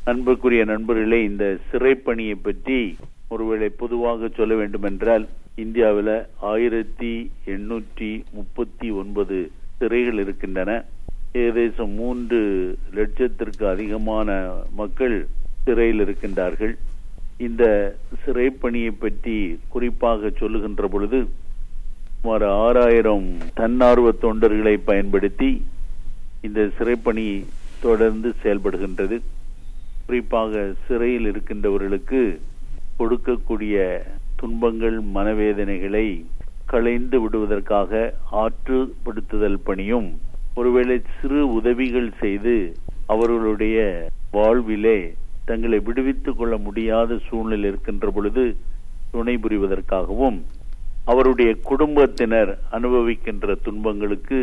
அன்புக்குரிய நண்பர்களே, இந்த சிறைப்பணியை பற்றி ஒருவேளை பொதுவாக சொல்ல வேண்டும் என்றால், இந்தியாவில் 1839 சிறைகள் இருக்கின்றன. ஏகദേശம் 3 லட்சத்திற்கு அதிகமான மக்கள் சிறையில் இருக்கின்றார்கள். இந்த சிறைப்பணியை பற்றி குறிப்பாக சொல்லுகின்ற பொழுது சுமார் 6000 தன்னார்வ தொண்டர்களை பயன்படுத்தி இந்த சிறைப்பணி தொடர்ந்து செயல்படுகின்றது. குறிப்பாக சிறையில் இருக்கின்றவர்களுக்கு கொடுக்கக்கூடிய துன்பங்கள், மனவேதனைகளை களைந்து விடுவதற்காக ஆற்றுப்படுத்துதல் பணியும், ஒருவேளை சிறு உதவிகள் செய்து அவர்களுடைய வாழ்விலே தங்களை விடுவித்துக் கொள்ள முடியாத சூழ்நிலை இருக்கின்ற பொழுது துணை புரிவதற்காகவும், அவருடைய குடும்பத்தினர் அனுபவிக்கின்ற துன்பங்களுக்கு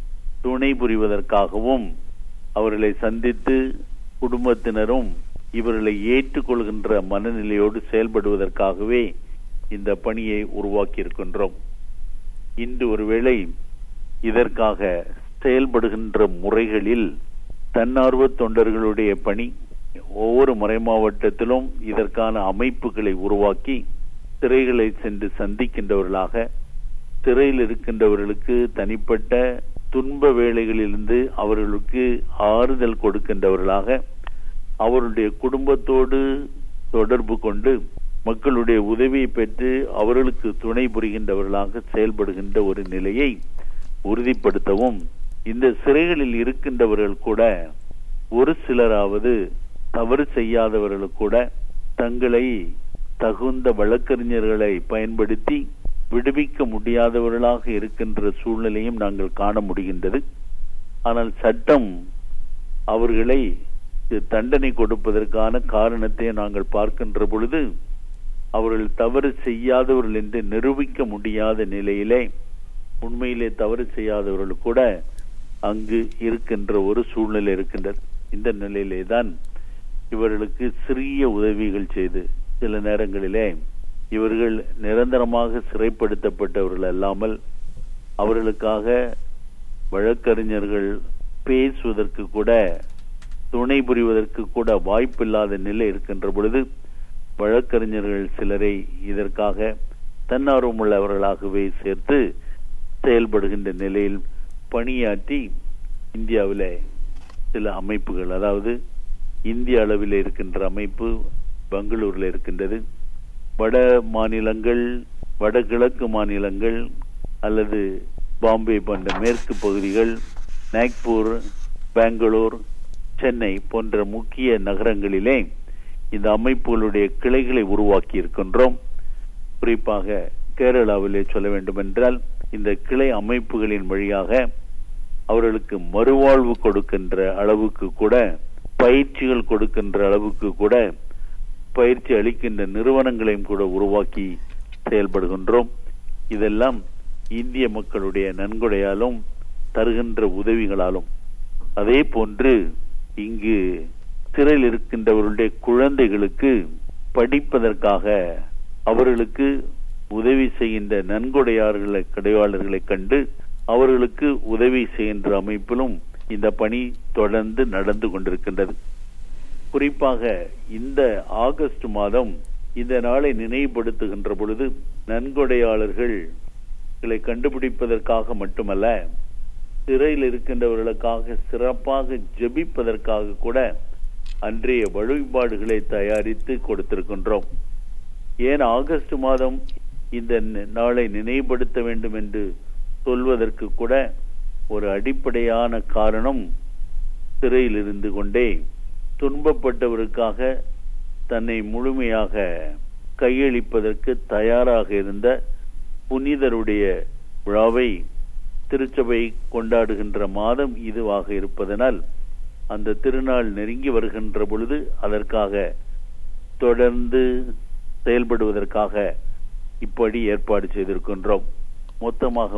துணை புரிவதற்காகவும், அவர்களை சந்தித்து குடும்பத்தினரும் இவர்களை ஏற்றுக்கொள்கின்ற மனநிலையோடு செயல்படுவதற்காகவே இந்த பணியை உருவாக்கி இருக்கின்றோம். இன்று ஒருவேளை இதற்காக செயல்படுகின்ற முறைகளில் தன்னார்வ தொண்டர்களுடைய பணி, ஒவ்வொரு மறைமாவட்டத்திலும் இதற்கான அமைப்புகளை உருவாக்கி சிறைகளை சென்று சந்திக்கின்றவர்களாக, சிறையில் இருக்கின்றவர்களுக்கு தனிப்பட்ட துன்ப வேளைகளிலிருந்து அவர்களுக்கு ஆறுதல் கொடுக்கின்றவர்களாக, அவருடைய குடும்பத்தோடு தொடர்பு கொண்டு மக்களுடைய உதவியை பெற்று அவர்களுக்கு துணை புரிகின்றவர்களாக செயல்படுகின்ற ஒரு நிலையை உறுதிப்படுத்தவும், இந்த சிறைகளில் இருக்கின்றவர்கள் கூட ஒரு சிலராவது தவறு செய்யாதவர்கள் கூட தங்களை தகுந்த வழக்கறிஞர்களை பயன்படுத்தி விடுவிக்க முடியாதவர்களாக இருக்கின்ற சூழ்நிலையும் நாங்கள் காண முடிகின்றது. ஆனால் சட்டம் அவர்களை தண்டனை கொடுப்பதற்கான காரணத்தை நாங்கள் பார்க்கின்ற பொழுது, அவர்கள் தவறு செய்யாதவர்கள் என்று நிரூபிக்க முடியாத நிலையிலே உண்மையிலே தவறு செய்யாதவர்கள் கூட அங்கு இருக்கின்ற ஒரு சூழ்நிலை இருக்கின்றது. இந்த நிலையிலே தான் இவர்களுக்கு சிறிய உதவிகள் செய்து, சில நேரங்களிலே இவர்கள் நிரந்தரமாக சிறைப்படுத்தப்பட்டவர்கள் அல்லாமல் அவர்களுக்காக வழக்கறிஞர்கள் பேசுவதற்கு கூட, துணை புரிவதற்கு கூட வாய்ப்பில்லாத நிலை இருக்கின்ற பொழுது, வழக்கறிஞர்கள் சிலரை இதற்காக தன்னார்வமுள்ளவர்களாகவே சேர்த்து செயல்படுகின்ற நிலையில் பணியாற்றி இந்தியாவில் சில அமைப்புகள், அதாவது இந்திய அளவில் இருக்கின்ற அமைப்பு பெங்களூரில் இருக்கின்றது. வட மாநிலங்கள், வடகிழக்கு மாநிலங்கள் அல்லது பாம்பே போன்ற மேற்கு பகுதிகள், நாக்பூர், பெங்களூர், சென்னை போன்ற முக்கிய நகரங்களிலே இந்த அமைப்புகளுடைய கிளைகளை உருவாக்கி இருக்கின்றோம். குறிப்பாக கேரளாவிலே சொல்ல வேண்டும் என்றால், இந்த கிளை அமைப்புகளின் வழியாக அவர்களுக்கு மறுவாழ்வு கொடுக்கின்ற அளவுக்கு கூட, பயிற்சிகள் கொடுக்கின்ற அளவுக்கு கூட, பயிற்சி அளிக்கின்ற நிறுவனங்களையும் கூட உருவாக்கி செயல்படுகின்றோம். இதெல்லாம் இந்திய மக்களுடைய நன்கொடையாலும் தருகின்ற உதவிகளாலும். அதே போன்று இங்கு சிறையில் இருக்கின்றவர்களுடைய குழந்தைகளுக்கு படிப்பதற்காக அவர்களுக்கு உதவி செய்கின்ற நன்கொடையாளர்களை கண்டு அவர்களுக்கு உதவி செய்கின்ற அமைப்பிலும் இந்த பணி தொடர்ந்து நடந்து கொண்டிருக்கின்றது. குறிப்பாக இந்த ஆகஸ்ட் மாதம் இந்த நாளை நினைவுபடுத்துகின்ற பொழுது, நன்கொடையாளர்களை கண்டுபிடிப்பதற்காக மட்டுமல்ல, சிறையில் இருக்கின்றவர்களுக்காக சிறப்பாக ஜெபிப்பதற்காக கூட அன்றைய வழிபாடுகளை தயாரித்து கொடுத்திருக்கின்றோம். ஏன் ஆகஸ்ட் மாதம் இந்த நாளை நினைவுபடுத்த வேண்டும் என்று சொல்வதற்கு கூட ஒரு அடிப்படையான காரணம், சிறையில் இருந்து கொண்டே துன்பப்பட்டவருக்காக தன்னை முழுமையாக கையளிப்பதற்கு தயாராக இருந்த புனிதருடைய விழாவை திருச்சபை கொண்டாடுகின்ற மாதம் இதுவாக இருப்பதனால், அந்த திருநாள் நெருங்கி வருகின்ற பொழுது அதற்காக தொடர்ந்து செயல்படுவதற்காக இப்படி ஏற்பாடு செய்திருக்கின்றோம். மொத்தமாக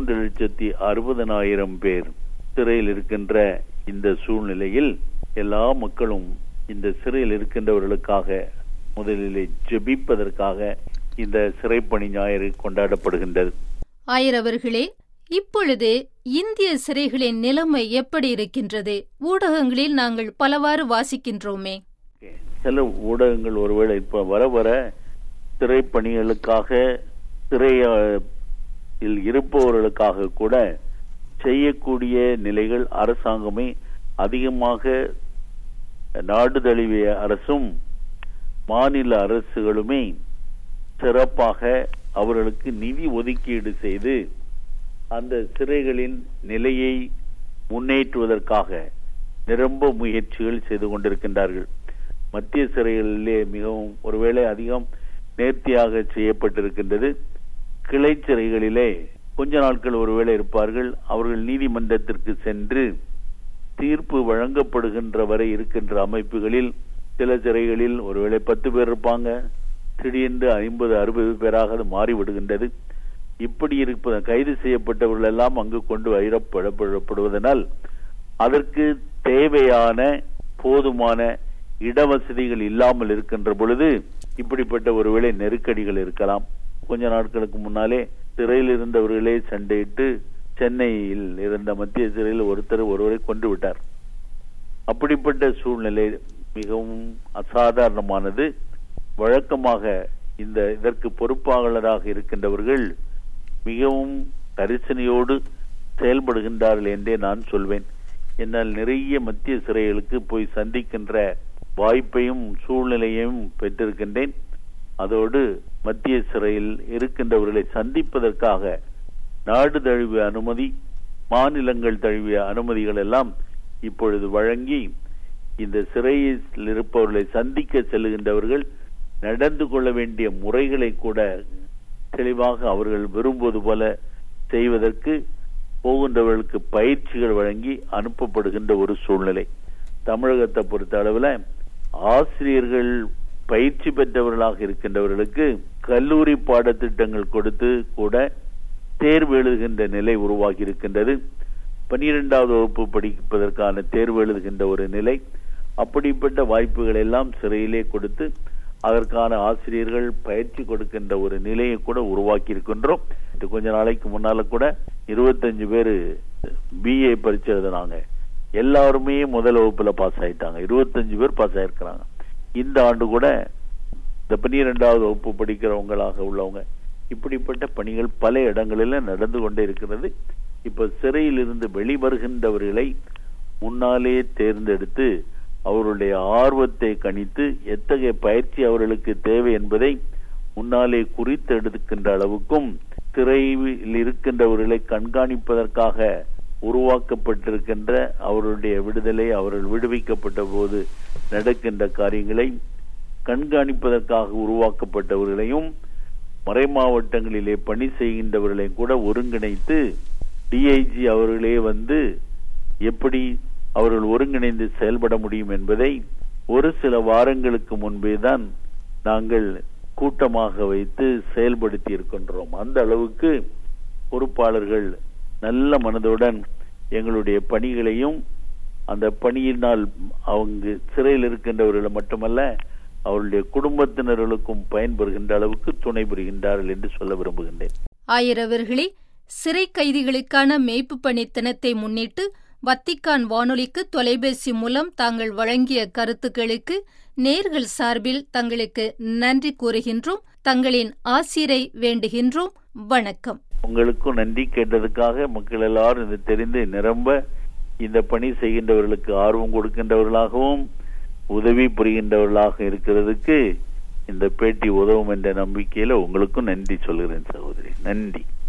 3,60,000 பேர் சிறையில் இருக்கின்ற இந்த சூழ்நிலையில் எல்லா மக்களும் இந்த சிறையில் இருக்கின்றவர்களுக்காக முதலிலே ஜெபிப்பதற்காக இந்த சிறைப்பணி ஞாயிறு கொண்டாடப்படுகின்றது. ஆயரவர்களே, இப்பொழுது இந்திய சிறைகளின் நிலைமை எப்படி இருக்கின்றது? ஊடகங்களில் நாங்கள் பலவாறு வாசிக்கின்றோமே. சில ஊடகங்கள் ஒருவேளை இப்ப வர வர திரைப்பணிகளுக்காக திரையில் இருப்பவர்களுக்காக கூட செய்யக்கூடிய நிலைகள் அரசாங்கமே அதிகமாக நாடு தழுவிய அரசும் மாநில அரசுகளுமே சிறப்பாக அவர்களுக்கு நிதி ஒதுக்கீடு செய்து அந்த சிறைகளின் நிலையை முன்னேற்றுவதற்காக நிரம்ப முயற்சிகள் செய்து கொண்டிருக்கின்றார்கள். மத்திய சிறைகளிலே மிகவும் ஒருவேளை அதிகம் நேர்த்தியாக செய்யப்பட்டிருக்கின்றது. கிளை சிறைகளிலே கொஞ்ச நாட்கள் ஒருவேளை இருப்பார்கள். அவர்கள் நீதிமன்றத்திற்கு சென்று தீர்ப்பு வழங்கப்படுகின்ற வரை இருக்கின்ற அமைப்புகளில் சில சிறைகளில் ஒருவேளை 10 பேர் இருப்பாங்க, திடீரென்று 50-60 பேராக அது மாறிவிடுகின்றது. இப்படி இருப்ப கைது செய்யப்பட்டவர்கள் எல்லாம் அங்கு கொண்டு வைரப்படுவதனால் அதற்கு தேவையான போதுமான இடவசதிகள் இல்லாமல் இருக்கின்ற பொழுது இப்படிப்பட்ட ஒருவேளை நெருக்கடிகள் இருக்கலாம். கொஞ்ச நாட்களுக்கு முன்னாலே சிறையில் இருந்தவர்களே சண்டையிட்டு சென்னையில் இருந்த மத்திய சிறையில் ஒருவரை கொண்டு விட்டார். அப்படிப்பட்ட சூழ்நிலை மிகவும் அசாதாரணமானது. வழக்கமாக இதற்கு பொறுப்பாளராக இருக்கின்றவர்கள் மிகவும் கரிசனையோடு செயல்படுகின்றார்கள் என்றே நான் சொல்வேன். என்னால் நிறைய மத்திய சிறைகளுக்கு போய் சந்திக்கின்ற வாய்ப்பையும் சூழ்நிலையையும் பெற்றிருக்கின்றேன். அதோடு மத்திய சிறையில் இருக்கின்றவர்களை சந்திப்பதற்காக நாடு தழுவிய அனுமதி, மாநிலங்கள் தழுவிய அனுமதிகள் எல்லாம் இப்பொழுது வழங்கி இந்த சிறையில் இருப்பவர்களை சந்திக்க செல்லுகின்றவர்கள் நடந்து கொள்ள வேண்டிய முறைகளை கூட தெளிவாக அவர்கள் விரும்புவது போல செய்வதற்கு போகின்றவர்களுக்கு பயிற்சிகள் வழங்கி அனுப்பப்படுகின்ற ஒரு சூழ்நிலை. தமிழகத்தை பொறுத்த அளவில் ஆசிரியர்கள் பயிற்சி பெற்றவர்களாக இருக்கின்றவர்களுக்கு கல்லூரி பாடத்திட்டங்கள் கொடுத்து கூட தேர்வு எழுதுகின்ற நிலை உருவாகி இருக்கின்றது. 12வது வகுப்பு படிப்பதற்கான தேர்வு எழுதுகின்ற ஒரு நிலை, அப்படிப்பட்ட வாய்ப்புகள் எல்லாம் சிறையிலே கொடுத்து அதற்கான ஆசிரியர்கள் பயிற்சி கொடுக்கின்ற ஒரு நிலையை கூட உருவாக்கி இருக்கின்றோம். கொஞ்ச நாளைக்கு முன்னால கூட 25 பேர் BA பரீட்சை எழுதினாங்க. எல்லாருமே முதல் வகுப்புல பாஸ் ஆயிட்டாங்க. 25 பேர் பாஸ் ஆயிருக்கிறாங்க. இந்த ஆண்டு கூட இந்த 12வது வகுப்பு படிக்கிறவங்களாக உள்ளவங்க இப்படிப்பட்ட பணிகள் பல இடங்களில் நடந்து கொண்டே இருக்கிறது. இப்ப சிறையில் இருந்து வெளிவருகின்றவர்களை முன்னாலே தேர்ந்தெடுத்து அவருடைய ஆர்வத்தை கணித்து எத்தகைய பயிற்சி அவர்களுக்கு தேவை என்பதை முன்னாலே குறித்தெடுக்கின்ற அளவுக்கும் சிறையில் இருக்கின்றவர்களை கண்காணிப்பதற்காக உருவாக்கப்பட்டிருக்கின்ற அவருடைய விடுதலை, அவர்கள் விடுவிக்கப்பட்ட போது நடக்கின்ற காரியங்களை கண்காணிப்பதற்காக உருவாக்கப்பட்டவர்களையும் மறைமாவட்டங்களிலே பணி செய்கின்றவர்களையும் கூட ஒருங்கிணைத்து DIG அவர்களே வந்து எப்படி அவர்கள் ஒருங்கிணைந்து செயல்பட முடியும் என்பதை ஒரு சில வாரங்களுக்கு முன்பே தான் நாங்கள் கூட்டமாக வைத்து செயல்படுத்தி இருக்கின்றோம். அந்த அளவுக்கு பொறுப்பாளர்கள் நல்ல மனதுடன் எங்களுடைய பணிகளையும் அந்த பணியினால் அவங்க சிறையில் இருக்கின்றவர்கள் மட்டுமல்ல அவருடைய குடும்பத்தினர்களுக்கும் பயன்பெறுகின்ற அளவுக்கு துணை புரிகின்றார்கள் என்று சொல்ல விரும்புகின்றேன். ஆயிரவர்களே, சிறை கைதிகளுக்கான மேய்ப்பு பணி தினத்தை முன்னிட்டு வத்திக்கான் வானொலிக்கு தொலைபேசி மூலம் தாங்கள் வழங்கிய கருத்துக்களுக்கு நேர்கள் சார்பில் தங்களுக்கு நன்றி கூறுகின்றோம். தங்களின் ஆசிரை வேண்டுகின்றோம். வணக்கம். உங்களுக்கும் நன்றி. கேட்டதுக்காக மக்கள் எல்லாரும் இது தெரிந்து நிரம்ப இந்த பணி செய்கின்றவர்களுக்கு ஆர்வம் கொடுக்கின்றவர்களாகவும் உதவி புரிகின்றவர்களாக இருக்கிறதுக்கு இந்த பேட்டி உதவும் என்ற நம்பிக்கையில உங்களுக்கும் நன்றி சொல்கிறேன் சகோதரி. நன்றி.